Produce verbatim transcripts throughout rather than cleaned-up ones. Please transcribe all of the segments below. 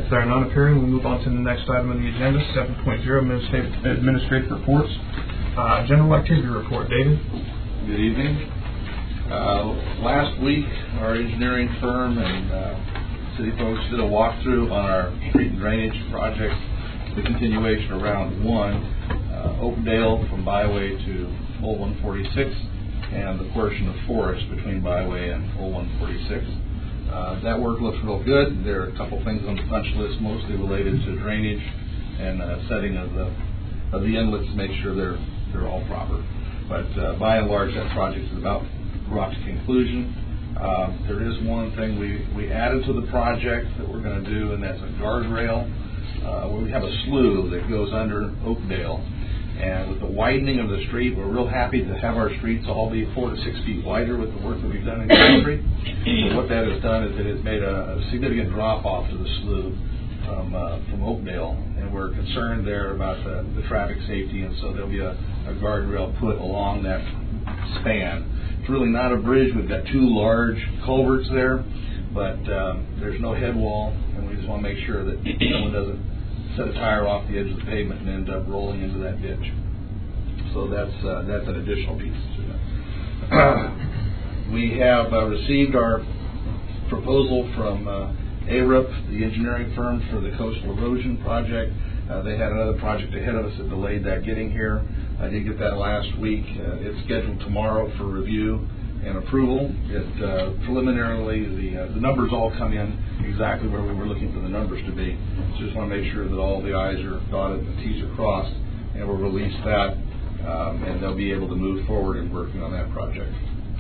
there are none appearing, we'll move on to the next item on the agenda, seven point oh, administrative, administrative reports. Uh, general activity report. David? Good evening. Uh, last week, our engineering firm and uh, city folks did a walkthrough on our street and drainage project, the continuation of round one, uh, Oakdale from Byway to Old one forty-six, and the portion of Forest between Byway and Old one forty-six. Uh, that work looks real good. There are a couple things on the punch list, mostly related to drainage and uh, setting of the of the inlets to make sure they're they're all proper. But uh, by and large, that project is about brought to conclusion. Uh, there is one thing we we added to the project that we're going to do, and that's a guardrail. Uh, where we have a slough that goes under Oakdale. And with the widening of the street, we're real happy to have our streets all be four to six feet wider with the work that we've done in the country. So what that has done is it has made a, a significant drop off to the slough from uh, from Oakdale, and we're concerned there about the, the traffic safety, and so there'll be a, a guardrail put along that span. It's really not a bridge. We've got two large culverts there, but um, there's no head wall, and we just want to make sure that someone doesn't set a tire off the edge of the pavement and end up rolling into that ditch. So that's uh, that's an additional piece to that. Uh, we have uh, received our proposal from uh, A R I P, the engineering firm, for the coastal erosion project. Uh, they had another project ahead of us that delayed that getting here. I did get that last week. Uh, it's scheduled tomorrow for review and approval. It uh, preliminarily, the uh, the numbers all come in exactly where we were looking for the numbers to be. So just want to make sure that all the I's are dotted and the T's are crossed, and we'll release that, um, and they'll be able to move forward in working on that project.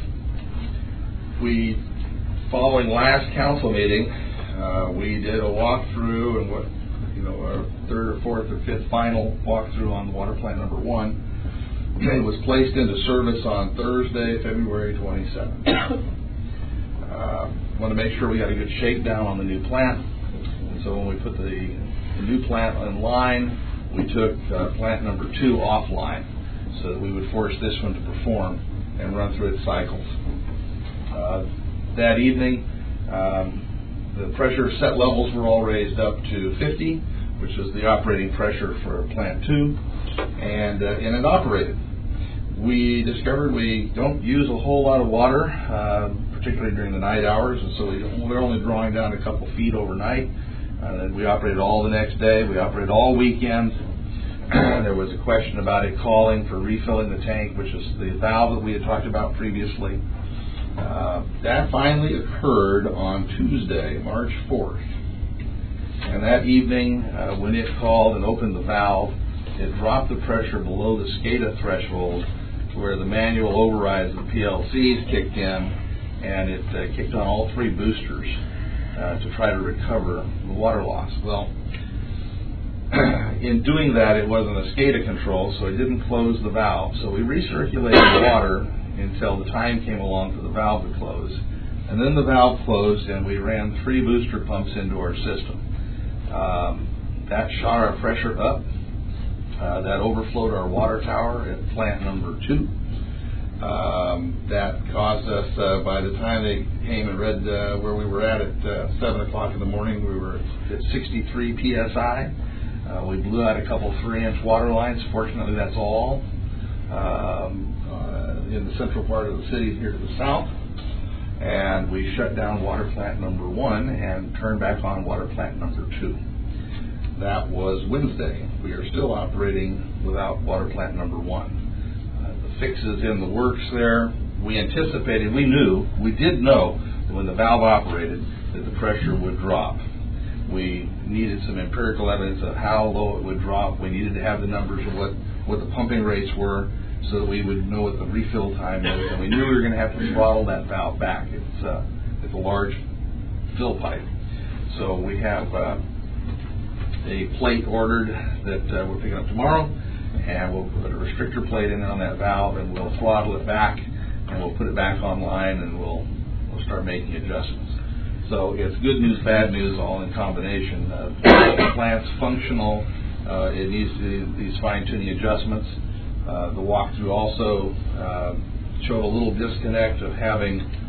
We, following last council meeting, uh, we did a walkthrough and what you know our third or fourth or fifth final walkthrough on water plant number one. It was placed into service on Thursday, February twenty-seventh. Uh, want to make sure we got a good shakedown on the new plant. And so when we put the, the new plant online, we took uh, plant number two offline so that we would force this one to perform and run through its cycles. Uh, that evening, um, the pressure set levels were all raised up to fifty, which is the operating pressure for plant two, and, uh, and it operated. We discovered we don't use a whole lot of water, uh, particularly during the night hours, and so we, we're only drawing down a couple feet overnight. Uh, we operated all the next day. We operated all weekend. There was a question about it calling for refilling the tank, which is the valve that we had talked about previously. Uh, that finally occurred on Tuesday, March fourth. And that evening, uh, when it called and opened the valve, it dropped the pressure below the SCADA threshold, where the manual overrides of the P L Cs kicked in, and it uh, kicked on all three boosters uh, to try to recover the water loss. Well, in doing that, it wasn't a SCADA control, so it didn't close the valve. So we recirculated the water until the time came along for the valve to close. And then the valve closed, and we ran three booster pumps into our system. Um, that shot our pressure up. Uh, that overflowed our water tower at plant number two. Um, that caused us, uh, by the time they came and read uh, where we were at at uh, seven o'clock in the morning, we were at sixty-three P S I. Uh, we blew out a couple three-inch water lines. Fortunately, that's all um, uh, in the central part of the city here to the south. And we shut down water plant number one and turned back on water plant number two. That was Wednesday. We are still operating without water plant number one. Uh, the fix is in the works there. We anticipated, we knew, we did know that when the valve operated that the pressure would drop. We needed some empirical evidence of how low it would drop. We needed to have the numbers of what, what the pumping rates were so that we would know what the refill time is. And we knew we were going to have to throttle that valve back. It's, uh, it's a large fill pipe. So we have Uh, a plate ordered that uh, we're picking up tomorrow, and we'll put a restrictor plate in on that valve, and we'll throttle it back, and we'll put it back online, and we'll we'll start making adjustments. So it's good news, bad news, all in combination. Uh, the plant's functional. Uh, it needs to, these fine-tuning adjustments. Uh, the walkthrough also uh, showed a little disconnect of having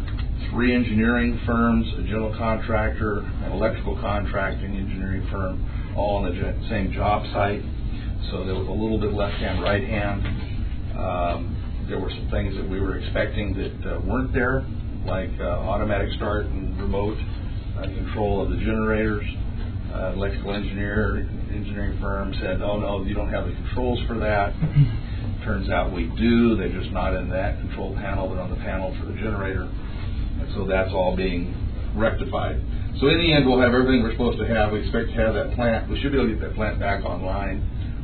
three engineering firms, a general contractor, an electrical contracting engineering firm, all on the j- same job site. So there was a little bit left-hand, right-hand. Um, there were some things that we were expecting that uh, weren't there, like uh, automatic start and remote uh, control of the generators. Uh, electrical engineer, engineering firm said, oh no, you don't have the controls for that. Turns out we do. They're just not in that control panel. They're on the panel for the generator. And so that's all being rectified. So in the end, we'll have everything we're supposed to have. We expect to have that plant. We should be able to get that plant back online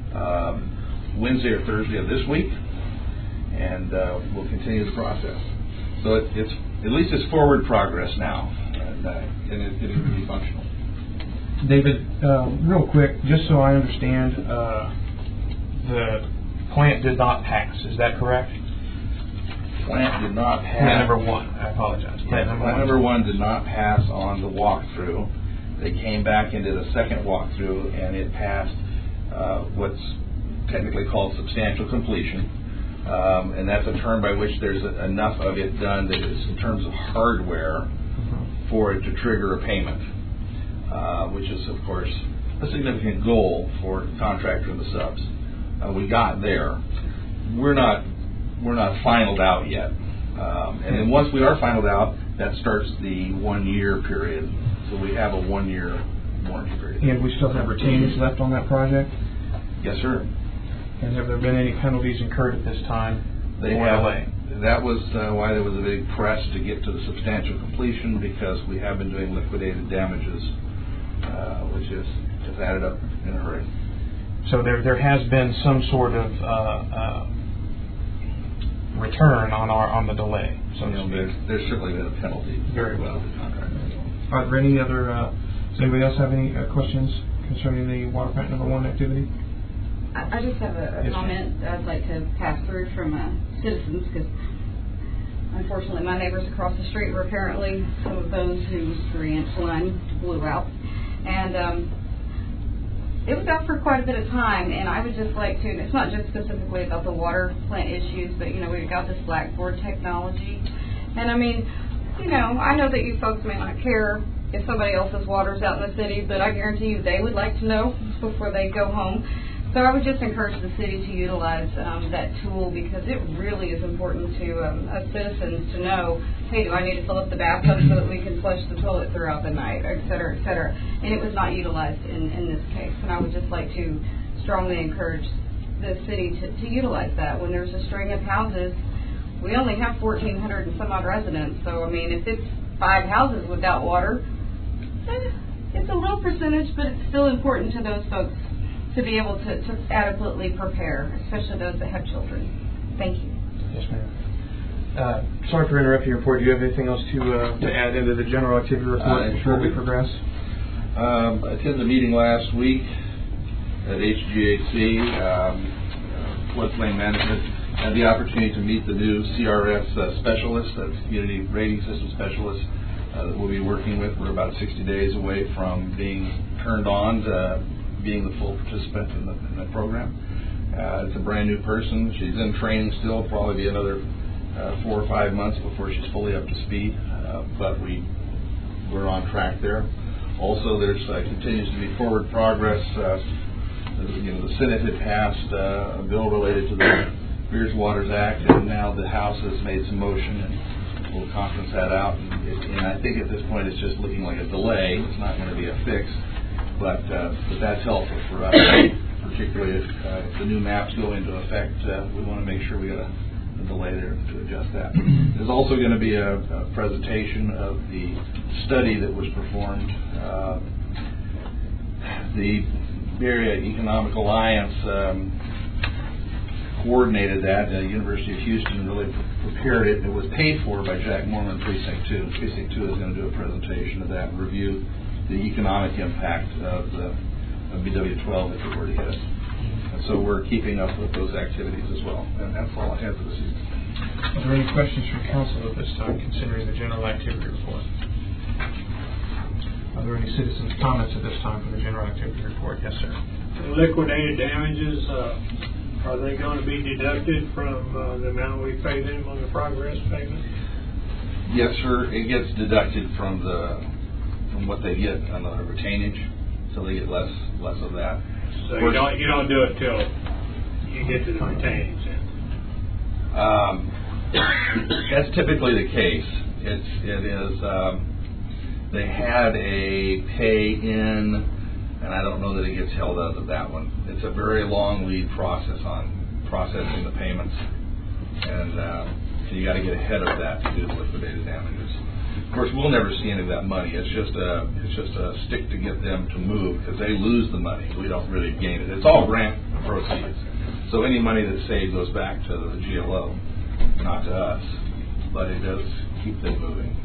um, Wednesday or Thursday of this week. And uh, we'll continue the process. So it, it's at least it's forward progress now. And, uh, and it, it will be functional. David, uh, real quick, just so I understand, uh, the plant did not pass. Is that correct? Plant did not pass. Plant number one. I apologize. Plant number, plant number one did not pass on the walkthrough. They came back and did a second walkthrough, and it passed uh, what's technically called substantial completion. Um, and that's a term by which there's a, enough of it done that is in terms of hardware mm-hmm. for it to trigger a payment. Uh, which is, of course, a significant goal for the contractor and the subs. Uh, we got there. We're not we're not finaled out yet. Um, and then once we are finaled out, that starts the one-year period. So we have a one-year warranty period. And we still have retainage left on that project? Yes, sir. And have there been any penalties incurred at this time? They have. That was uh, why there was a big press to get to the substantial completion, because we have been doing liquidated damages. Uh, which is just added up in a hurry. So there there has been some sort of uh, uh, return on our on the delay. So you know, there's, there's certainly been a penalty. Very well. The contract. Are there any other? Uh, does anybody else have any uh, questions concerning the water plant number one activity? I, I just have a, a yes, comment I'd like to pass through from uh, citizens, because unfortunately my neighbors across the street were apparently some of those whose branch line blew out. And um, it was out for quite a bit of time, and I would just like to, and it's not just specifically about the water plant issues, but, you know, we've got this blackboard technology. And, I mean, you know, I know that you folks may not care if somebody else's water's out in the city, but I guarantee you they would like to know before they go home. So I would just encourage the city to utilize um, that tool, because it really is important to um, us citizens to know, hey, do I need to fill up the bathtub so that we can flush the toilet throughout the night, et cetera, et cetera. And it was not utilized in, in this case. And I would just like to strongly encourage the city to, to utilize that. When there's a string of houses, we only have fourteen hundred and some odd residents. So, I mean, if it's five houses without water, eh, it's a low percentage, but it's still important to those folks to be able to, to adequately prepare, especially those that have children. Thank you. Yes, ma'am. Uh, sorry for interrupting your report. Do you have anything else to uh, to add into the general activity report uh, before we progress? Um, I attended the meeting last week at H G A C, um, uh, floodplain management. I had the opportunity to meet the new C R S uh, specialist, that's Community Rating System specialist, uh, that we'll be working with. We're about sixty days away from being turned on to being the full participant in the, in the program. Uh, it's a brand new person. She's in training still, probably be another uh, four or five months before she's fully up to speed, uh, but we, we're on track there. Also, there's uh, continues to be forward progress. Uh, you know, the Senate had passed uh, a bill related to the Beers Waters Act, and now the House has made some motion, and we'll conference that out. And, it, and I think at this point it's just looking like a delay. It's not going to be a fix. But, uh, but that's helpful for us, particularly if, uh, if the new maps go into effect. Uh, we want to make sure we got a, a delay there to adjust that. There's also going to be a, a presentation of the study that was performed. Uh, the Bay Area Economic Alliance um, coordinated that. The University of Houston really prepared it. It was paid for by Jack Moorman Precinct two. Precinct two is going to do a presentation of that and review the economic impact of the of B W twelve if it were to hit us. And so we're keeping up with those activities as well. And that's all I have for this evening. Are there any questions from council at this time considering the general activity report? Are there any citizens' comments at this time for the general activity report? Yes, sir. The liquidated damages, uh, are they going to be deducted from uh, the amount we pay them on the progress payment? Yes, sir. It gets deducted from the from what they get on the retainage, so they get less less of that. So of you don't you don't do it till you get to the retainage then? Um, that's typically the case. It's it is. Um, they had a pay in, and I don't know that it gets held out of that one. It's a very long lead process on processing the payments, and uh, you got to get ahead of that to do the liquidated damages. Of course, we'll never see any of that money. It's just a it's just a stick to get them to move because they lose the money. We don't really gain it. It's all grant proceeds. So any money that's saved goes back to the G L O, not to us. But it does keep them moving.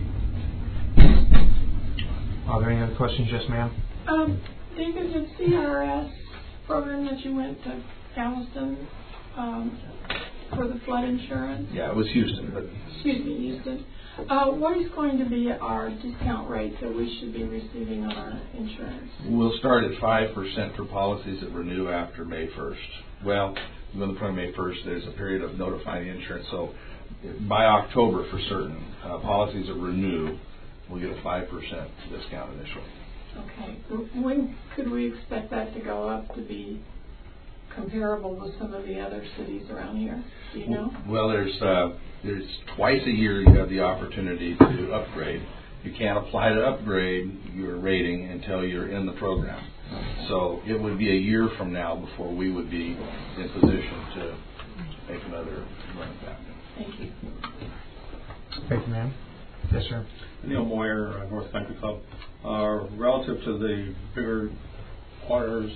Are there any other questions? Yes, ma'am. Um, David, the C R S program that you went to Galveston um, for the flood insurance. Yeah, it was Houston, but Excuse me, Houston. Uh, what is going to be our discount rate that we should be receiving on our insurance? we'll start at five percent for policies that renew after May first. Well, when the May first, there's a period of notifying the insurance. So by October, for certain, uh, policies that renew will get a five percent discount initially. Okay. When could we expect that to go up to be comparable with some of the other cities around here? Do you know? Well, there's uh, there's twice a year you have the opportunity to upgrade. You can't apply to upgrade your rating until you're in the program. So it would be a year from now before we would be in position to make another run at that. Thank you. Thank you, ma'am. Yes, sir. Neil Moyer, uh, North Country Club. Uh, relative to the bigger waters,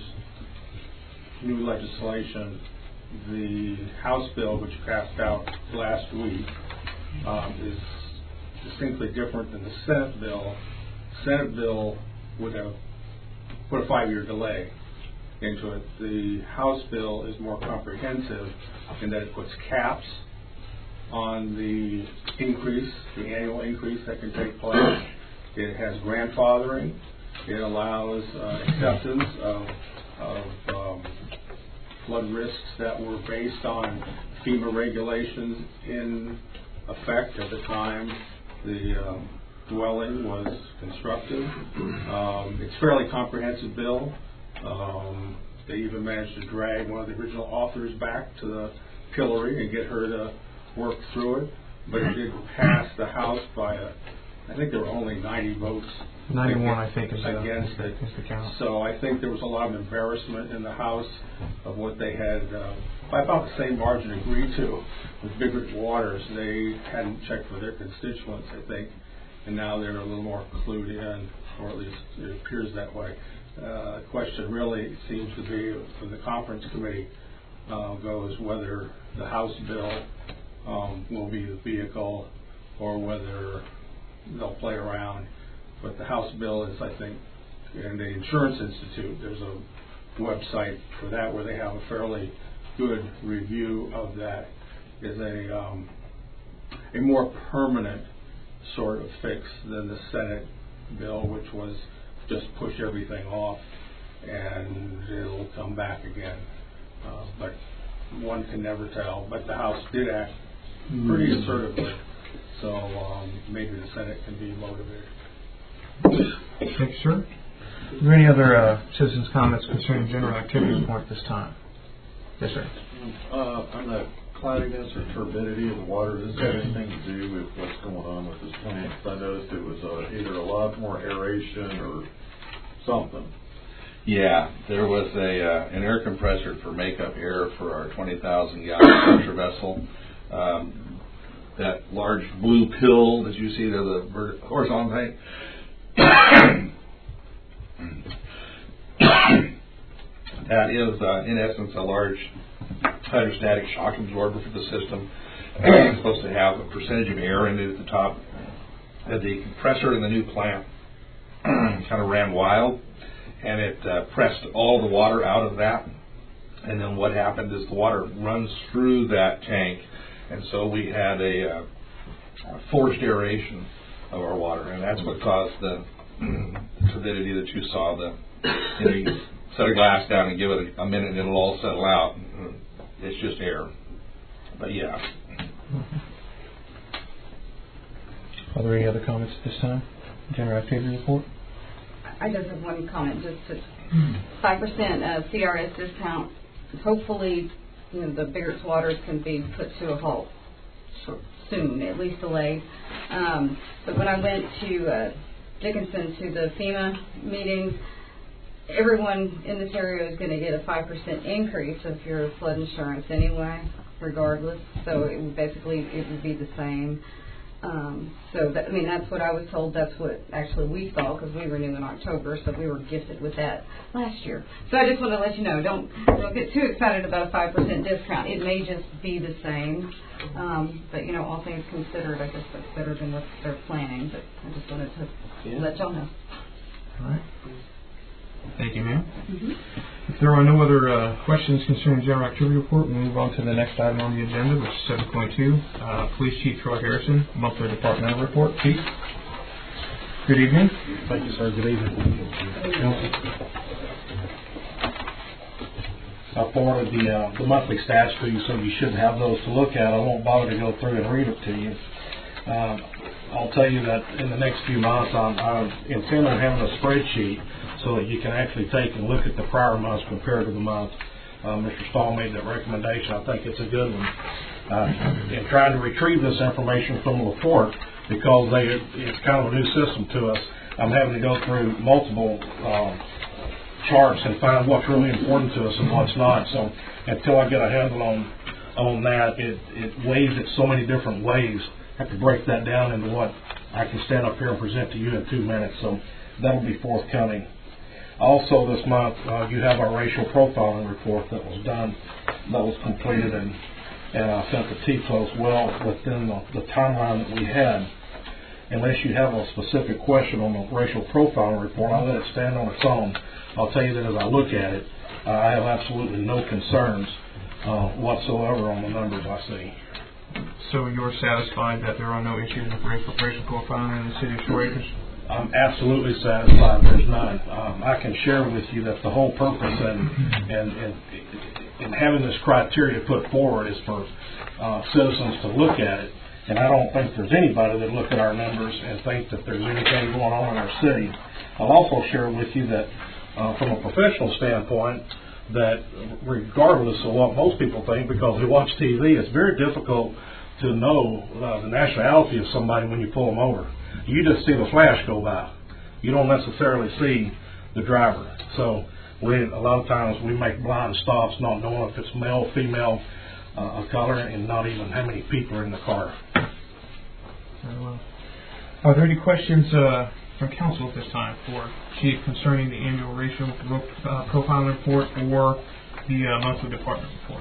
new legislation, the House bill which passed out last week um, is distinctly different than the Senate bill. Senate bill would have put a five-year delay into it. The House bill is more comprehensive in that it puts caps on the increase, the annual increase that can take place. It has grandfathering. It allows uh, acceptance of, of um, flood risks that were based on FEMA regulations in effect at the time the um, dwelling was constructed. Um, it's a fairly comprehensive bill. Um, they even managed to drag one of the original authors back to the pillory and get her to work through it, but it did pass the House by a, I think there were only ninety votes ninety-one, against, I think, is the, against it. is the count. So I think there was a lot of embarrassment in the House of what they had, uh, by about the same margin, agreed to with Biggert Waters. They hadn't checked for their constituents, I think, and now they're a little more clued in, or at least it appears that way. Uh, the question really seems to be, for the conference committee, uh, goes whether the House bill Um, will be the vehicle or whether they'll play around. But the House bill is, I think, in the Insurance Institute, there's a website for that where they have a fairly good review of that, is a, um, a more permanent sort of fix than the Senate bill, which was just push everything off and it'll come back again. Uh, but one can never tell. But the House did act pretty assertively, so um, maybe the Senate can be motivated. Thank you, sir. Are there any other uh, citizens' comments concerning general activity report at this time? Yes, sir. Uh, on the cloudiness or turbidity of the water, does this have anything to do with what's going on with this plant? I noticed it was uh, either a lot more aeration or something. Yeah, there was a uh, an air compressor for makeup air for our twenty thousand gallon pressure vessel. Um, that large blue pill that you see there, the vert- horizontal tank. That is, uh, in essence, a large hydrostatic shock absorber for the system. It's supposed to have a percentage of air in it at the top. Uh, the compressor in the new plant kind of ran wild, and it uh, pressed all the water out of that. And then what happened is the water runs through that tank, and so we had a, uh, a forced aeration of our water, and that's what caused the turbidity that you saw. The you know, you set a glass down and give it a, a minute, and it'll all settle out. It's just air, but yeah. Are there any other comments at this time? General activity report? I just have one comment, just to five percent uh, C R S discount. Hopefully, you know, the Biggert's waters can be put to a halt soon, at least delayed. Um, but when I went to uh, Dickinson to the FEMA meetings, everyone in this area is going to get a five percent increase of your flood insurance anyway, regardless. So it would basically, it would be the same. Um, so, that, I mean, that's what I was told. That's what actually we saw, because we renew in October, so we were gifted with that last year. So I just want to let you know, don't, don't get too excited about a five percent discount. It may just be the same. Um, but, you know, all things considered, I guess that's better than what they're planning. But I just wanted to yeah. let y'all know. All right. Thank you, ma'am. Mm-hmm. If there are no other uh, questions concerning general activity report, we'll move on to the next item on the agenda, which is seven point two, uh, Police Chief Troy Harrison, monthly departmental report. Chief, good evening. Thank you, sir. Good evening. I forwarded the, uh, the monthly stats to you, so you should have those to look at. I won't bother to go through and read it to you. Um, I'll tell you that in the next few months, I'm, I intend on having a spreadsheet so that you can actually take and look at the prior months compared to the month. Uh, Mister Stahl made that recommendation. I think it's a good one. Uh, in trying to retrieve this information from the report, because they, it's kind of a new system to us, I'm having to go through multiple um, charts and find what's really important to us and what's not. So until I get a handle on on that, it, it weighs it so many different ways. I have to break that down into what I can stand up here and present to you in two minutes. So that'll be forthcoming. Also this month, uh, you have our racial profiling report that was done, that was completed and, and uh, sent to T P O as well within the, the timeline that we had. Unless you have a specific question on the racial profiling report, I'll let it stand on its own. I'll tell you that as I look at it, uh, I have absolutely no concerns uh, whatsoever on the numbers I see. So you're satisfied that there are no issues with racial, racial profiling in the city of Shore Acres? I'm absolutely satisfied there's none. Um, I can share with you that the whole purpose and and, and, and having this criteria put forward is for uh, citizens to look at it. And I don't think there's anybody that look at our numbers and think that there's anything going on in our city. I'll also share with you that uh, from a professional standpoint, that regardless of what most people think, because we watch T V, it's very difficult to know uh, the nationality of somebody when you pull them over. You just see the flash go by. You don't necessarily see the driver. So we, a lot of times we make blind stops not knowing if it's male, female, uh, of color, and not even how many people are in the car. Very well. Are there any questions uh, from council at this time for Chief concerning the annual racial uh, profiling report or the uh, monthly department report?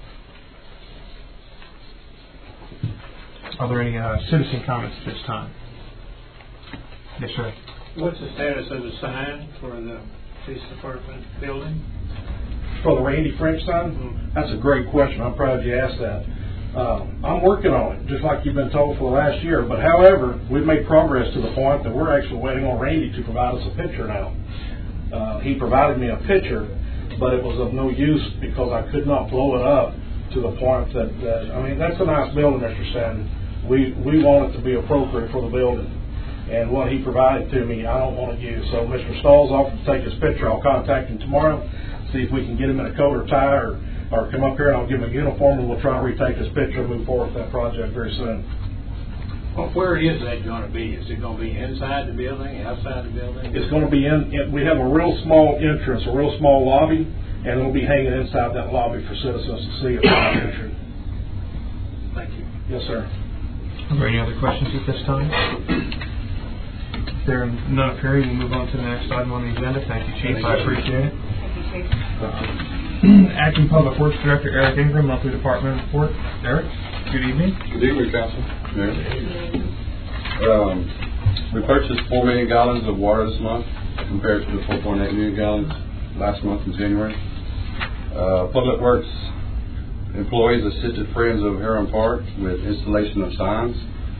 Are there any uh, citizen comments at this time? Yes, sir. What's the status of the sign for the police department building? For the Randy French sign? Mm-hmm. That's a great question. I'm proud you asked that. Um, I'm working on it, just like you've been told for the last year. But however, we've made progress to the point that we're actually waiting on Randy to provide us a picture now. Uh, he provided me a picture, but it was of no use because I could not blow it up to the point that, that I mean, that's a nice building, Mister Stanton. We, we want it to be appropriate for the building. And what he provided to me, I don't want to use. So Mister Stahl's offered to take his picture. I'll contact him tomorrow, see if we can get him in a coat or tie, or, or come up here and I'll give him a uniform, and we'll try and retake his picture and move forward with that project very soon. Well, where is that going to be? Is it going to be inside the building, outside the building? It's going to be in, in, we have a real small entrance, a real small lobby, and it'll be hanging inside that lobby for citizens to see if they're entering. Thank you. Yes, sir. Are there any other questions at this time? If there are none appearing, we'll move on to the next item on the agenda. Thank you, Chief. I appreciate it. Thank you, Chief. Acting Public Works Director Eric Ingram, monthly department report. Eric, good evening. Good evening, Council. Mayor. Um, we purchased four million gallons of water this month compared to the four point eight million gallons last month in January. Uh, Public Works employees assisted Friends of Heron Park with installation of signs.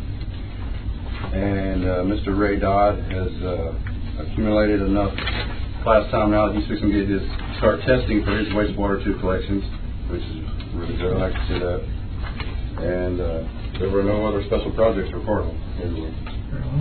And uh, Mister Ray Dodd has uh, accumulated enough class time now that he's fixing to get his, start testing for his wastewater tube collections, which is really good. I like to see that. And uh, there were no other special projects reported. Very well.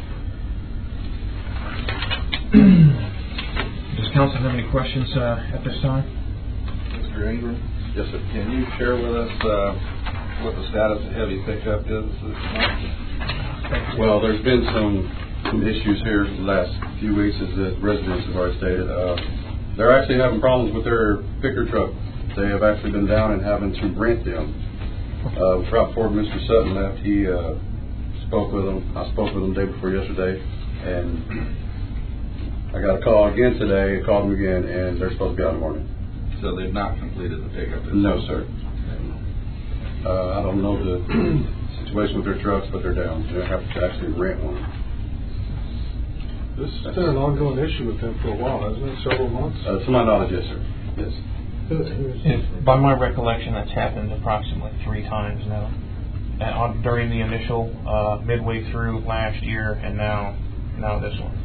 Does council have any questions uh, at this time? Mister Ingram? Yes, sir. Can you share with us uh, what the status of heavy pickup is this month? Well, there's been some, some issues here the last few weeks, as the residents have already stated. Uh, they're actually having problems with their picker truck. They have actually been down and having to rent them. Uh, right before Mister Sutton left, he uh, spoke with them. I spoke with them the day before yesterday, and I got a call again today. I called them again, and they're supposed to be out in the morning. So they've not completed the pickup? No, sir. Uh, I don't know the situation with their trucks, but they're down. They have to actually rent one. This has been an ongoing issue with them for a while, hasn't it? Several months? Uh, to my knowledge, yes, sir. Yes. If, by my recollection, that's happened approximately three times now. Uh, on, during the initial, uh, midway through last year, and now, now this one.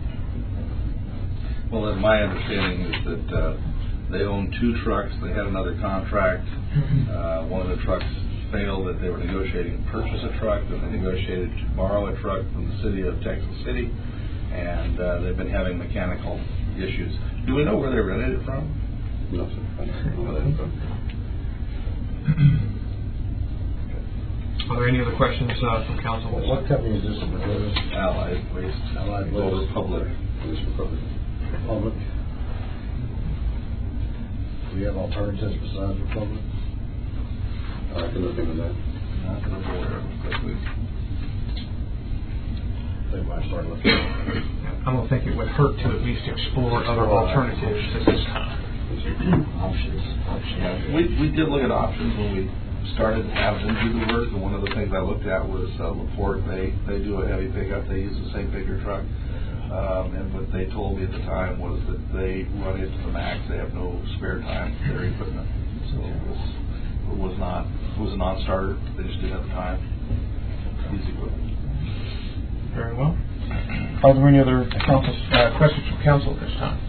Well, then my understanding is that uh, they own two trucks. They had another contract. Uh, one of the trucks failed, that they were negotiating to purchase a truck, then they negotiated to borrow a truck from the city of Texas City, and uh, they've been having mechanical issues. Do we know where they rented it from? No, sir. I don't know where they're from. Are there any other questions uh, from council? What company is this in the business? Allied Waste. Allied Old Waste. Republic. This Republic. Republic. Do you have alternatives besides Republic? I can look into that. Not that I'm aware of, but we They might start looking at it. I don't think it would hurt to at least explore other alternatives at this time. Options. Yeah, we, we did look at options when we started to have them do the work, and one of the things I looked at was uh, LaPorte. They, they do a heavy pickup. They use the same picker truck. Um, and what they told me at the time was that they run into the max. They have no spare time for their equipment. So it was, it was not, it was a non-starter. They just didn't have the time to use equipment. Very well. Are there any other council, uh, questions from council at this time?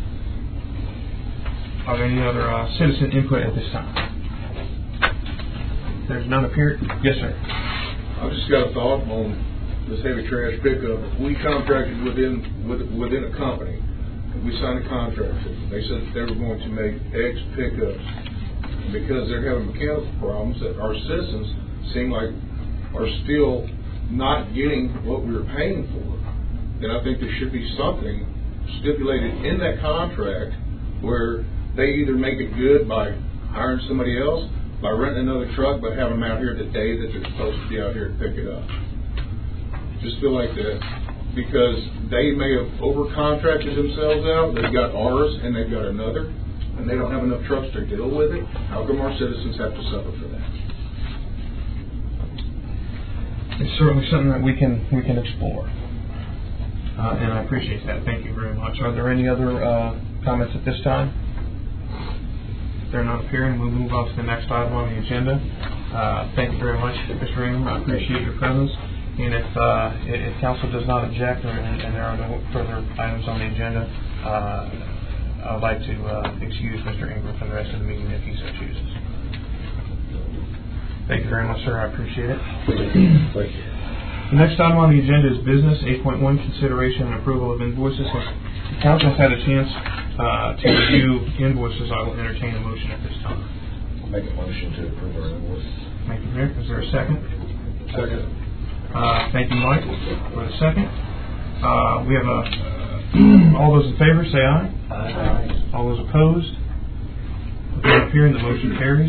Are there any other uh, citizen input at this time? There's none appear. Yes, sir. I've just got a thought on this heavy trash pickup. If we contracted within with, within a company, we signed a contract. They said that they were going to make X pickups, and because they're having mechanical problems, that our citizens seem like are still not getting what we were paying for. Then I think there should be something stipulated in that contract where they either make it good by hiring somebody else, by renting another truck, but having them out here the day that they're supposed to be out here to pick it up. Just feel like that, because they may have over-contracted themselves out. They've got ours and they've got another, and they don't have enough trucks to deal with it. How come our citizens have to suffer for that? It's certainly something that we can we can explore, uh, and I appreciate that. Thank you very much. Are there any other uh, comments at this time? If they're not appearing, we'll move on to the next item on the agenda. Uh, thank you very much, Mister Ingram. I appreciate your presence. And if uh, if council does not object, or, and, and there are no further items on the agenda, uh, I'd like to uh, excuse Mister Ingram from the rest of the meeting if he so chooses. Thank you very much, sir. I appreciate it. Thank you. The next item on the agenda is business. eight point one, consideration and approval of invoices. If the council has had a chance uh, to review invoices, I will entertain a motion at this time. I'll make a motion to approve our invoice. Thank you, Rick. Is there a second? Second. Uh, thank you, Mike, for the second. Uh, we have a, all those in favor say aye. Aye. All those opposed? Without appearing, the motion carries.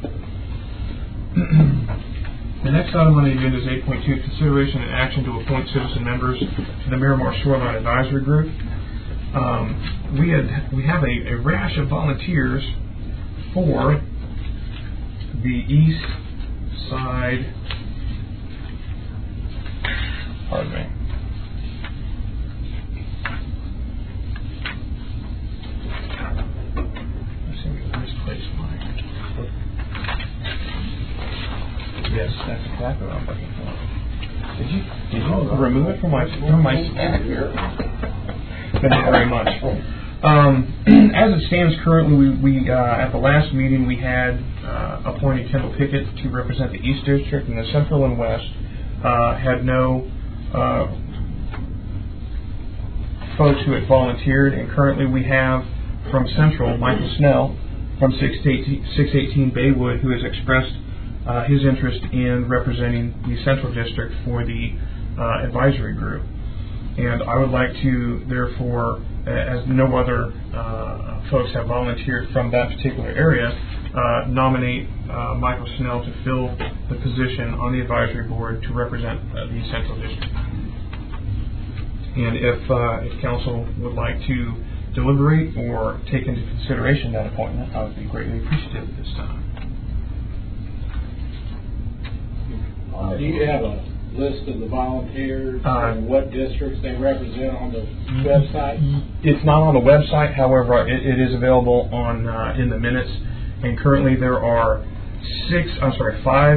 The next item on the agenda is eight point two, consideration and action to appoint citizen members to the Miramar Shoreline Advisory Group. Um, we had we have a, a rash of volunteers for the East Side. Pardon me. I seem to misplace mine. Yes, that's exactly what I'm looking for. Did you did you remove it from my from my stack here? But not very much. Um, as it stands currently, we, we uh, at the last meeting we had uh, appointed Kendall Pickett to represent the East District, and the Central and West uh, had no uh, folks who had volunteered, and currently we have from Central, Michael Snell from six eighteen Baywood, who has expressed uh, his interest in representing the Central District for the uh, advisory group. And I would like to, therefore, as no other uh, folks have volunteered from that particular area, uh, nominate uh, Michael Snell to fill the position on the advisory board to represent uh, the Central District. And if, uh, if council would like to deliberate or take into consideration that appointment, I would be greatly appreciative at this time. Do you have a list of the volunteers Uh, and what districts they represent on the website? It's not on the website, however, it, it is available on uh, in the minutes. And currently there are six, I'm sorry, five,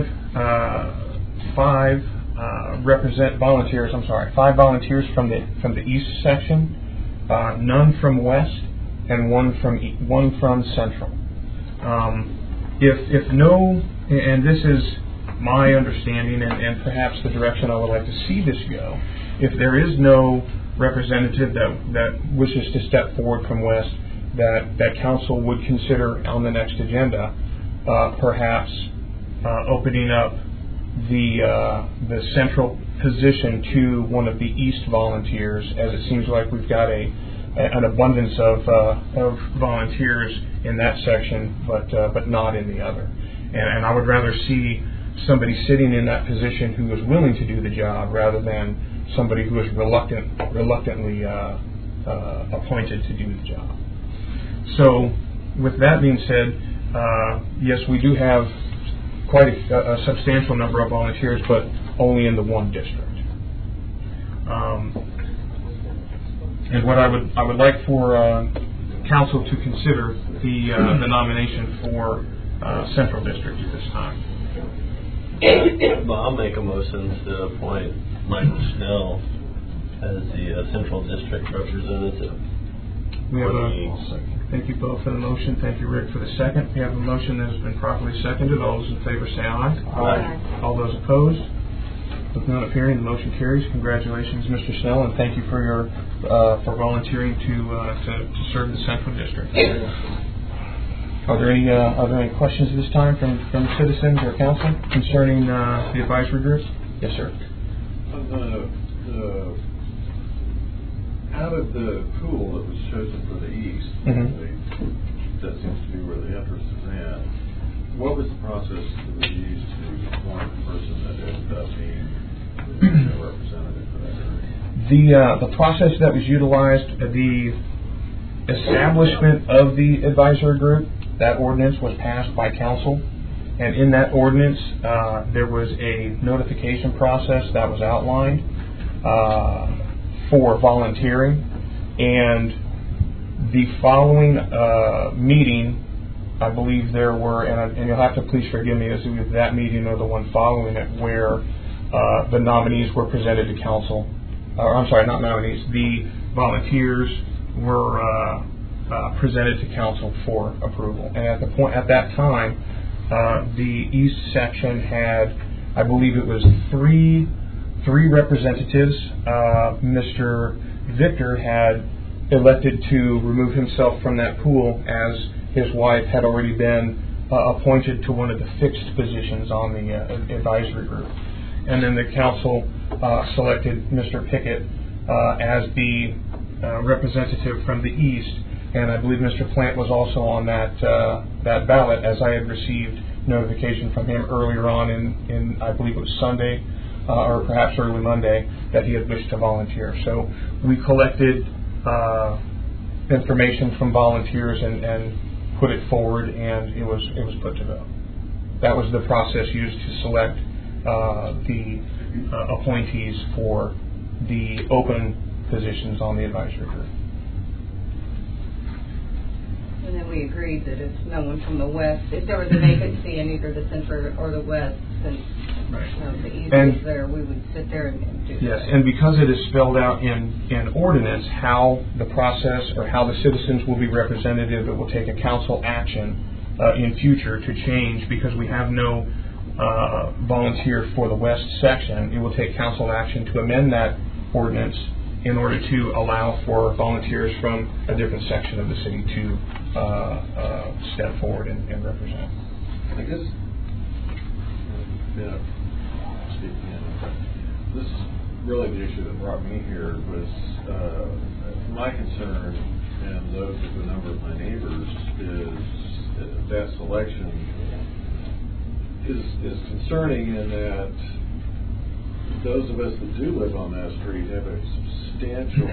uh, five uh, represent volunteers. I'm sorry, five volunteers from the from the east section, uh, none from west, and one from e- one from central. Um, if if no, and this is my understanding, and, and perhaps the direction I would like to see this go, if there is no representative that that wishes to step forward from west, that that council would consider on the next agenda, uh, perhaps uh, opening up the uh, the central position to one of the east volunteers, as it seems like we've got a an abundance of uh, of volunteers in that section, but uh, but not in the other. And, and I would rather see somebody sitting in that position who is willing to do the job rather than somebody who is reluctant, reluctantly uh, uh, appointed to do the job. So, with that being said, uh, yes, we do have quite a, a substantial number of volunteers, but only in the one district. Um, and what I would I would like for uh, council to consider the uh, the nomination for uh, Central District at this time. Well, I'll make a motion to appoint Michael Snell as the uh, Central District representative. We have a, thank you both for the motion. Thank you, Rick, for the second. We have a motion that has been properly seconded. All those in favor say aye. Aye. All those opposed? With none appearing, the motion carries. Congratulations, Mister Snell, and thank you for your uh, for volunteering to, uh, to to serve the Central District. Are there any uh, are there any questions at this time from, from citizens or council concerning uh, the advisory groups? Yes, sir. The, the, out of the pool that was chosen for the east, Mm-hmm. the, that seems to be where the interest is in, what was the process that was used to appoint the person that ended up being the representative for that area? The uh, the process that was utilized, uh, the establishment of the advisory group, that ordinance was passed by council, and in that ordinance uh, there was a notification process that was outlined uh, for volunteering, and the following uh, meeting, I believe there were, and, I, and you'll have to please forgive me, as it was that meeting or the one following it, where uh, the nominees were presented to council, or I'm sorry, not nominees, the volunteers were uh, uh, presented to council for approval. And at the point, at that time, uh, the east section had, I believe it was three, three representatives. Uh, Mister Victor had elected to remove himself from that pool, as his wife had already been uh, appointed to one of the fixed positions on the uh, advisory group. And then the council uh, selected Mister Pickett uh, as the uh, representative from the east, and I believe Mister Plant was also on that uh, that ballot, as I had received notification from him earlier on in, in I believe it was Sunday uh, or perhaps early Monday, that he had wished to volunteer. So we collected uh, information from volunteers and, and put it forward, and it was it was put to vote. That was the process used to select uh, the uh, appointees for the open positions on the advisory group. And then we agreed that if no one from the west, if there was a vacancy in either the center or the west, since Right. you know, the east And- was there, we would sit there and, and do Yes, that. and because it is spelled out in, in ordinance how the process or how the citizens will be representative, it will take a council action uh, in future to change, because we have no uh, volunteer for the west section, it will take council action to amend that ordinance in order to allow for volunteers from a different section of the city to uh, uh, step forward and, and represent. I guess, yeah, speaking in, this is really the issue that brought me here was uh, my concern, and those of a number of my neighbors, is that selection is is concerning in that those of us that do live on that street have a substantial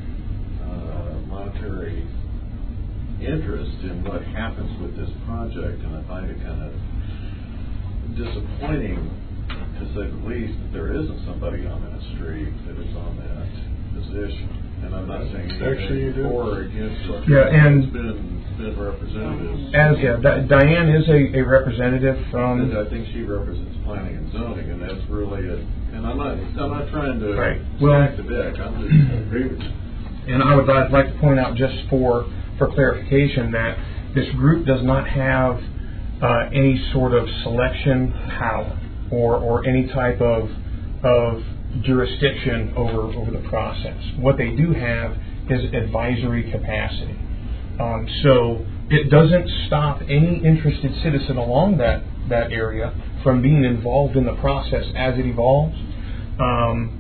uh, monetary interest in what happens with this project, and I find it kind of disappointing, to say the least, that there isn't somebody on that street that is on that position. And I'm not saying Actually, you anything do. for or against it. Yeah, and- It's been, been representatives. As yeah, Di- Diane is a, a representative from. And I think she represents planning and zoning, and that's really it. And I'm not, I'm not trying to Right. Well- stack the deck. I'm just agree with you. And I would I'd like to point out, just for, for clarification, that this group does not have uh, any sort of selection power or, or any type of, of jurisdiction over, over the process. What they do have is advisory capacity. Um, so it doesn't stop any interested citizen along that, that area from being involved in the process as it evolves. Um,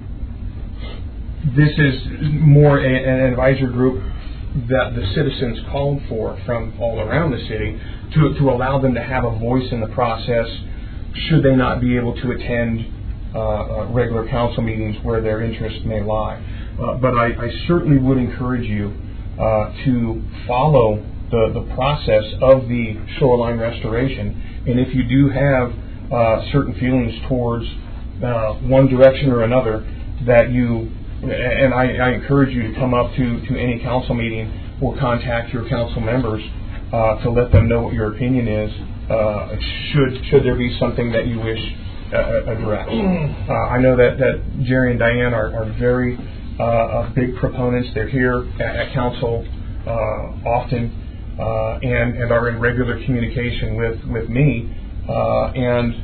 This is more a, an advisory group that the citizens called for from all around the city to, to allow them to have a voice in the process should they not be able to attend uh, uh, regular council meetings where their interest may lie. Uh, but I, I certainly would encourage you uh, to follow the, the process of the shoreline restoration. And if you do have uh, certain feelings towards uh, one direction or another, that you And I, I encourage you to come up to, to any council meeting or contact your council members uh, to let them know what your opinion is. Uh, should should there be something that you wish uh, addressed? Uh, I know that, that Jerry and Diane are, are very uh, big proponents. They're here at, at council uh, often uh, and and are in regular communication with with me. Uh, and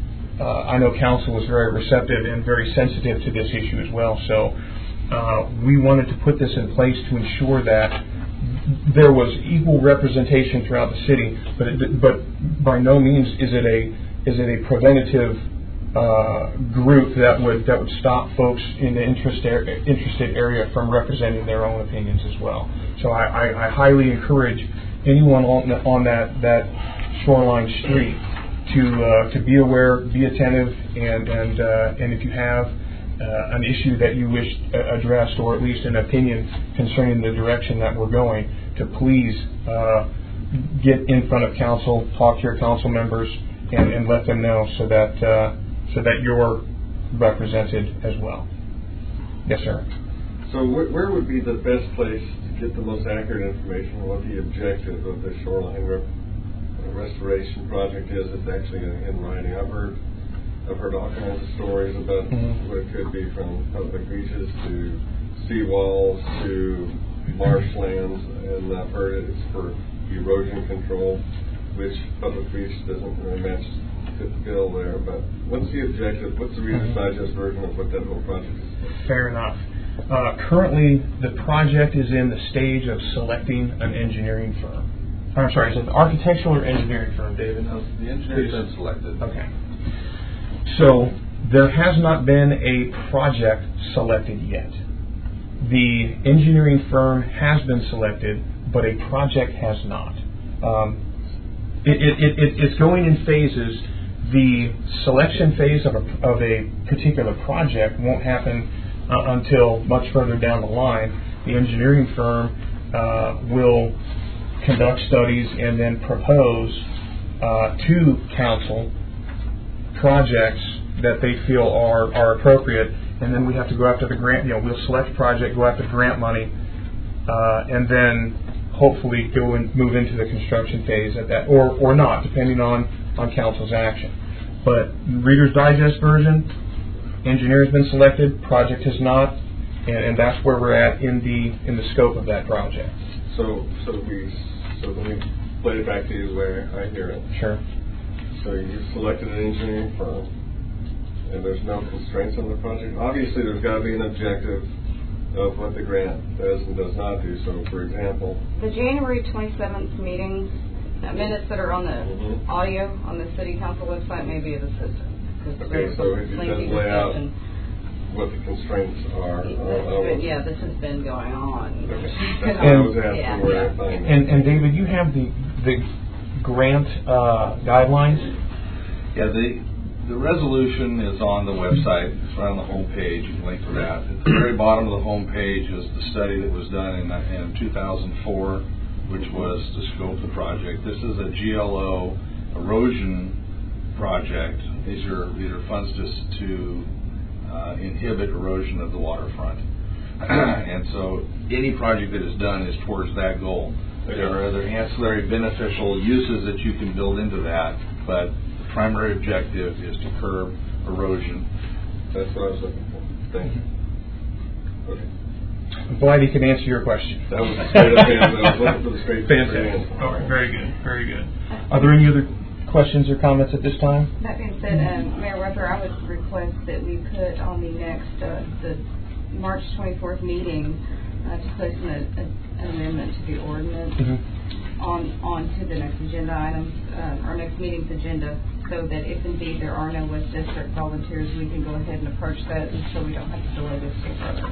uh, I know council is very receptive and very sensitive to this issue as well. So. Uh, we wanted to put this in place to ensure that there was equal representation throughout the city, but it, but by no means is it a is it a preventative uh, group that would that would stop folks in the interest er- interested area from representing their own opinions as well. So I, I, I highly encourage anyone on on that that shoreline street to uh, to be aware, be attentive, and and uh, and if you have Uh, an issue that you wish uh, addressed, or at least an opinion concerning the direction that we're going, to please uh, get in front of council, talk to your council members, and, and let them know so that uh, so that you're represented as well. Yes, sir. So wh- where would be the best place to get the most accurate information on what the objective of the shoreline re- restoration project is? It's actually in writing. I've heard I've heard all kinds of stories about mm-hmm. what it could be, from public beaches to seawalls to marshlands, and I've heard it's for erosion control, which public beach doesn't really match fit the bill there. But what's the objective? What's the Reader's mm-hmm. Digest version of what that whole project is? Fair enough. Uh, currently, the project is in the stage of selecting an engineering firm. I'm sorry, is it the architectural or engineering firm, David? No, the engineer's been selected. Okay. So there has not been a project selected yet. The engineering firm has been selected, but a project has not. Um, it, it, it, it's going in phases. The selection phase of a, of a particular project won't happen uh, until much further down the line. The engineering firm uh, will conduct studies and then propose uh, to council projects that they feel are, are appropriate, and then we have to go after the grant. You know, we'll select a project, go after grant money, uh, and then hopefully go and move into the construction phase at that, or or not, depending on on council's action. But Reader's Digest version, engineer's been selected, project has not, and, and that's where we're at in the in the scope of that project. So so we so let me play it back to you the way I hear it. Sure. So you selected an engineering firm, and there's no constraints on the project. Obviously, there's got to be an objective of what the grant does and does not do. So, for example, The January twenty-seventh meeting uh, minutes that are on the Mhm. audio on the city council website may be of assistance. 'Cause okay, there's so some it lengthy does lay out discussion. what the constraints are. But, Uh, yeah, this has been going on. Okay. That's what I was asking, Yeah, where I yeah. find And, and David, you have the, the grant uh, guidelines? Yeah, the, the resolution is on the website. It's right on the home page. You can link to that. At the very bottom of the home page is the study that was done in, in two thousand four, which was to scope the project. This is a G L O erosion project. These are, these are funds just to uh, inhibit erosion of the waterfront. And so any project that is done is towards that goal. There are other ancillary beneficial uses that you can build into that, but the primary objective is to curb erosion. That's what I was looking for. Thank you. Okay. I'm glad he can answer your question. That was a straight up answer. I was looking for the straight Fantastic. answer. All right, very good, very good. Are there any other questions or comments at this time? That being said, um, Mayor Ruther, I would request that we put on the next, uh, the March twenty-fourth meeting, uh, to place an, a, an amendment to the ordinance Mm-hmm. on, on to the next agenda items, uh, our next meeting's agenda, so that if indeed there are no West District volunteers, we can go ahead and approach that, and so we don't have to delay this any further.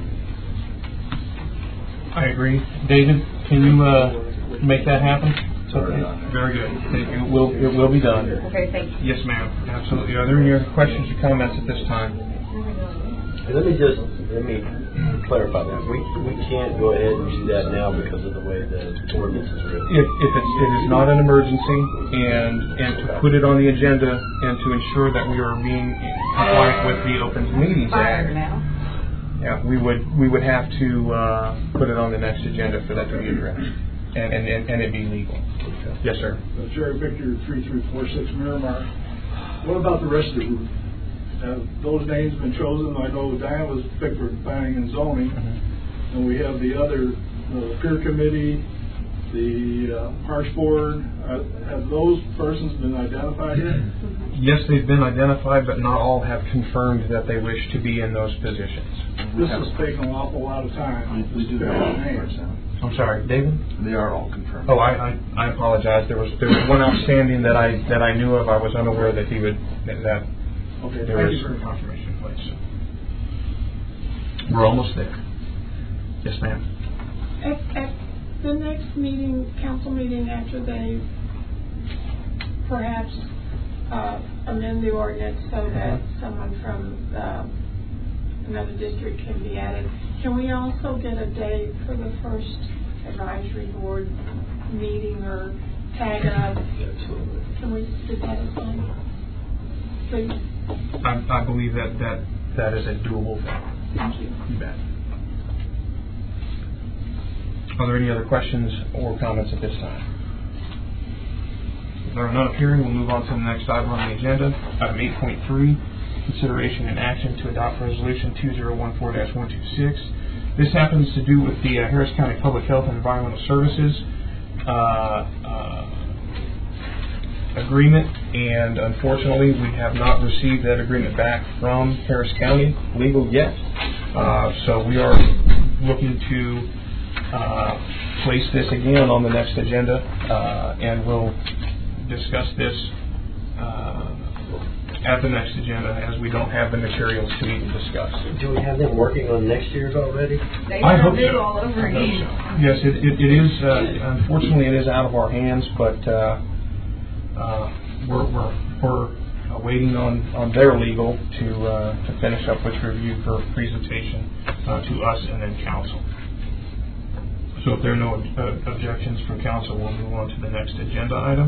I agree. David, can you uh, make that happen? Sorry, not. Very good. Thank you. It will, it will be done. Okay, thank you. Yes, ma'am. Absolutely. Are there any other questions or comments at this time? Let me just, let me clarify that. We, we can't go ahead and do that now because of the way the ordinance is written. If, if it's, it is not an emergency, and, and to put it on the agenda and to ensure that we are being compliant with the Open Meetings Fire Act, now. yeah, we would, we would have to uh, put it on the next agenda for that to be addressed, and, and, and and it be legal. Yes, sir. Uh, Jerry Victor, three three four six Miramar. What about the rest of the group? Have those names been chosen? I know Diane was picked for planning and zoning, Mm-hmm. and we have the other, the peer committee, the uh, Parks Board. Uh, have those persons been identified yet? Yes, they've been identified, but not all have confirmed that they wish to be in those positions. This has taken an awful lot of time. We do have names. I'm sorry, David? They are all confirmed. Oh, I, I, I apologize. There was there was one outstanding that I that I knew of. I was unaware that he would that Okay, there thank was you very much. confirmation in place. We're almost there. Yes, ma'am. At, at the next meeting, council meeting, after they perhaps uh, amend the ordinance so that someone from uh, another district can be added, can we also get a date for the first advisory board meeting or tag up? Absolutely. Can we do that as well? Please. I, I believe that, that that is a doable thing. Thank you. You bet. Are there any other questions or comments at this time? If there are none appearing, we'll move on to the next item on the agenda. Item eight point three, consideration and action to adopt resolution two zero one four dash one two six. This happens to do with the uh, Harris County Public Health and Environmental Services uh, uh, agreement, and unfortunately we have not received that agreement back from Harris County legal yet. Uh, so we are looking to uh, place this again on the next agenda, uh, and we'll discuss this uh, at the next agenda, as we don't have the materials to even discuss. Do we have them working on next year's already? They I still hope do so. all over I hope again. so. Yes, it, it, it is. Uh, unfortunately, it is out of our hands, but uh, uh, we're we're, we're uh, waiting on, on their legal to uh, to finish up with review for presentation uh, to us and then council. So if there are no uh, objections from council, we'll move on to the next agenda item.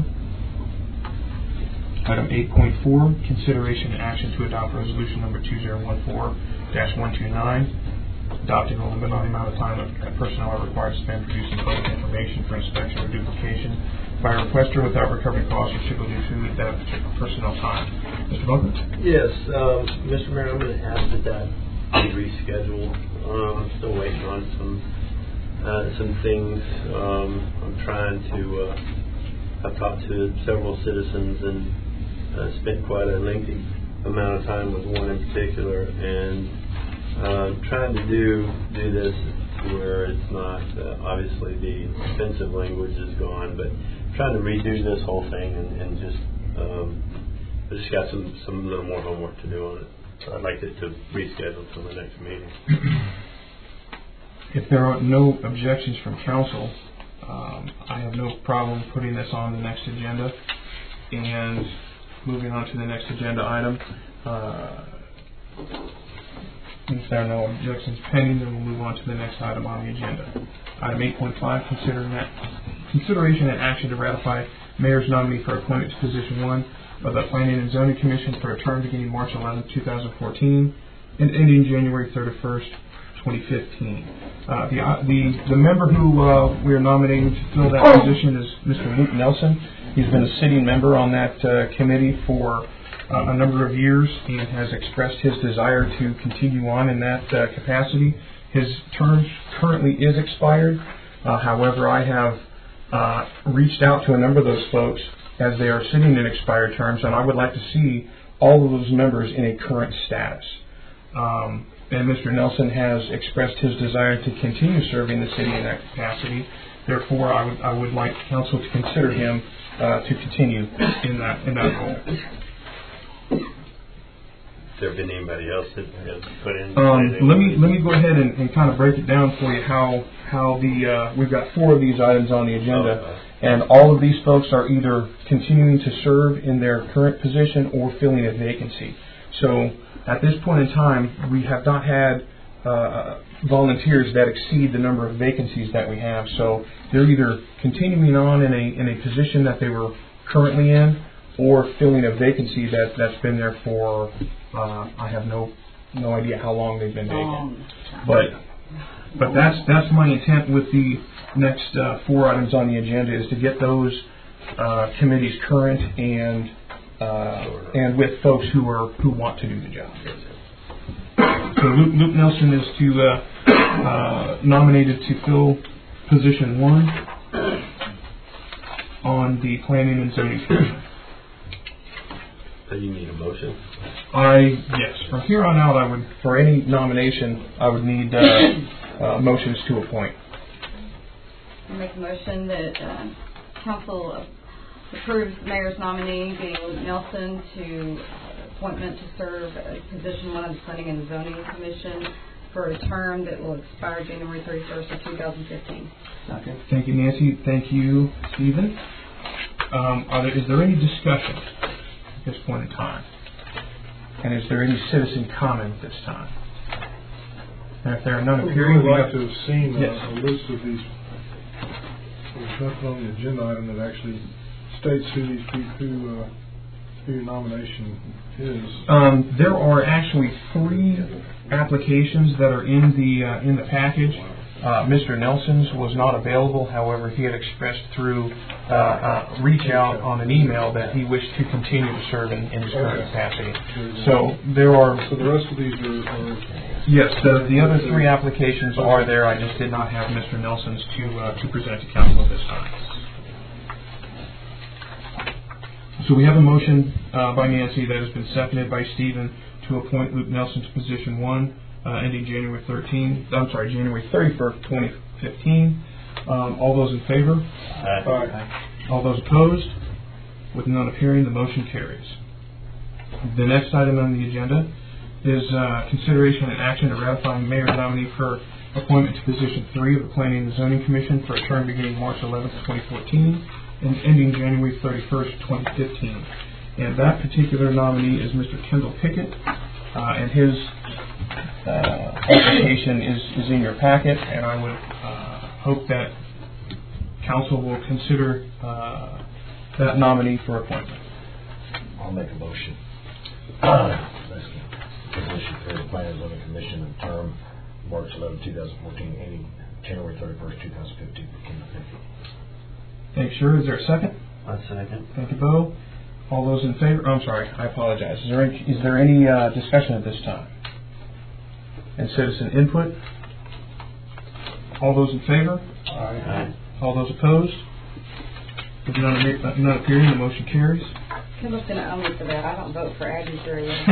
Item eight point four, consideration and action to adopt resolution number two zero one four dash one two nine, adopting a limit on the amount of time that personnel are required to spend producing public information for inspection or duplication by a requester without recovering costs or civil due to that particular personnel time. Mister Bunker? Yes, um, Mister Mayor, I'm going to ask that that be rescheduled. Um, I'm still waiting on some uh, some things. Um, I'm trying to. Uh, I've talked to several citizens, and uh, spent quite a lengthy amount of time with one in particular, and um, trying to do do this where it's not uh, obviously the offensive language is gone, but trying to redo this whole thing and, and just um, I just got some some little more homework to do on it. So I'd like it to reschedule till the next meeting. If there are no objections from council, um, I have no problem putting this on the next agenda and moving on to the next agenda item. Uh, if there are no objections pending, then we'll move on to the next item on the agenda. Item eight point five, considering that consideration and action to ratify mayor's nominee for appointment to position one of the Planning and Zoning Commission for a term beginning March eleventh, two thousand fourteen and ending January thirty-first, twenty fifteen. Uh, the, uh, the the member who uh, we are nominating to fill that position is Mister Luke Nelson. He's been a sitting member on that uh, committee for uh, a number of years and has expressed his desire to continue on in that uh, capacity. His term currently is expired. Uh, however, I have uh, reached out to a number of those folks as they are sitting in expired terms, and I would like to see all of those members in a current status. Um, and Mister Nelson has expressed his desire to continue serving the city in that capacity. Therefore, I would, I would like council to consider him uh, to continue in that in that role. Has there been anybody else that has put in? Um, let me let me go ahead and, and kind of break it down for you how how the uh, we've got four of these items on the agenda. Oh, uh, And all of these folks are either continuing to serve in their current position or filling a vacancy. So at this point in time, we have not had uh, volunteers that exceed the number of vacancies that we have. So they're either continuing on in a in a position that they were currently in, or filling a vacancy that that's been there for uh, I have no no idea how long they've been vacant. But but that's that's my intent with the next uh, four items on the agenda, is to get those uh, committees current and uh, and with folks who are who want to do the job. So Luke, Luke Nelson is to uh, uh, nominated to fill position one on the Planning and Zoning Commission. So you need a motion? I yes. From here on out, I would for any nomination, I would need uh, uh, motions to appoint. I make a motion that uh, council approves the mayor's nominee, being Luke Nelson, to uh, appointment to serve as position one of the Planning and Zoning Commission for a term that will expire January thirty-first of two thousand fifteen. Okay. Thank you, Nancy. Thank you, Stephen. Um, are there, is there any discussion at this point in time? And is there any citizen comment at this time? And if there are none appearing, we would like to have seen a, yes. a list of these. There's nothing on the agenda item that actually states who these people, who, uh, who your nomination is. Um, there are actually three applications that are in the uh, in the package. Uh, Mister Nelson's was not available. However, he had expressed through uh, uh, reach out on an email that he wished to continue to serve in, in his current capacity. So there are. So the rest of these are. are yes, the the other three applications are there. I just did not have Mister Nelson's to uh, to present to council at this time. So we have a motion uh, by Nancy that has been seconded by Stephen to appoint Luke Nelson to position one. Uh, ending January thirteenth, I'm sorry, January thirty-first, twenty fifteen. Um, all those in favor? Aye. Aye. All those opposed? With none appearing, the motion carries. The next item on the agenda is uh, consideration and action to ratify mayor's nominee for appointment to position three of the Planning and Zoning Commission for a term beginning March eleventh, twenty fourteen and ending January thirty-first, twenty fifteen. And that particular nominee is Mister Kendall Pickett, uh, and his Uh, application is, is in your packet, and I would uh, hope that council will consider uh, that nominee for appointment. I'll make a motion. Position for the Planning and Zoning Commission in term March eleventh, twenty fourteen, ending January thirty-first, twenty fifteen. Thanks, sure. Is there a second? A second. Thank you, Bo. All those in favor? Oh, I'm sorry. I apologize. Is there any, is there any uh, discussion at this time? And citizen input? All those in favor? Aye. All those opposed? With none, none appearing, the motion carries. Philip's going to own me for that. I don't vote for Abby's very well.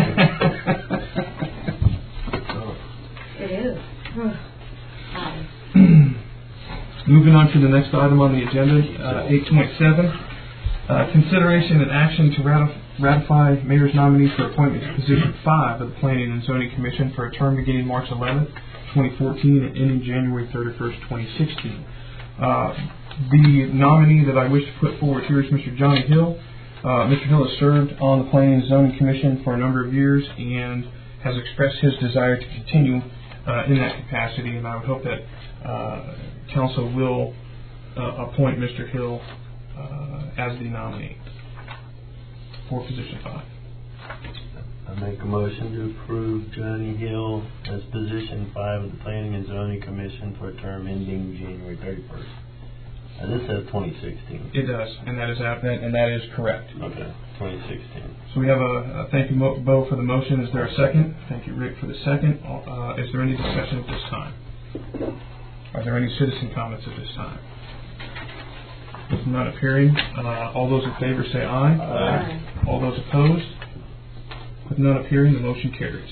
It is. Hi. Moving on to the next item on the agenda, uh, eight point seven, uh, consideration and action to ratif- ratify mayor's nominee for appointment to position five of the Planning and Zoning Commission for a term beginning March eleventh, twenty fourteen, and ending January thirty-first, twenty sixteen. Uh, the nominee that I wish to put forward here is Mister Johnny Hill. Uh, Mister Hill has served on the Planning and Zoning Commission for a number of years and has expressed his desire to continue uh, in that capacity, and I would hope that uh, Council will uh, appoint Mister Hill uh, as the nominee for position five. I make a motion to approve Johnny Hill as position five of the Planning and Zoning Commission for a term ending January thirty-first. Uh, this says twenty sixteen. It does, and that is that, and that is correct. Okay, twenty sixteen. So we have a, a thank you, Mo, Bo, for the motion. Is there a second? Thank you, Rick, for the second. Uh, is there any discussion at this time? Are there any citizen comments at this time? If not appearing, uh, all those in favor say aye. Aye. All those opposed? With none appearing, the motion carries.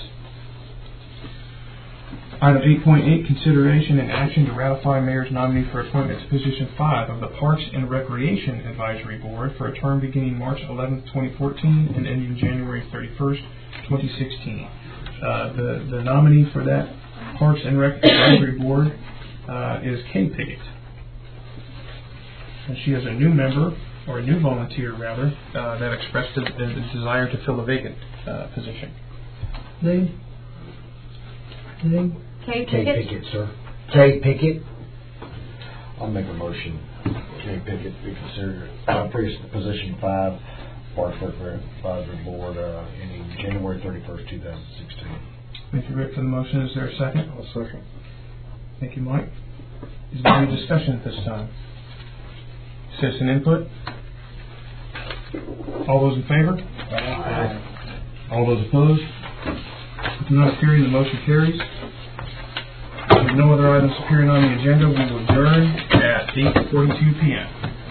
Item eight point eight, consideration and action to ratify mayor's nominee for appointment to position five of the Parks and Recreation Advisory Board for a term beginning March eleventh, twenty fourteen, and ending January thirty-first, twenty sixteen. Uh, the, the nominee for that Parks and Rec Advisory Board uh, is Kay Pickett. And she is a new member, or a new volunteer rather, uh, that expressed a, a desire to fill a vacant uh, position. Name? Name? Kay Kay Pickett? Pickett, sir. Kay Pickett. I'll make a motion. Kay Pickett be considered uh, position five, Parks and Advisory Board, uh, ending January thirty-first, two thousand sixteen. Thank you, Rick, for the motion. Is there a second? I'll second. Thank you, Mike. Is there any discussion at this time? Citizen input? All those in favor? Aye. All those opposed? With none appearing, the motion carries. With no other items appearing on the agenda, we will adjourn at eight forty-two p m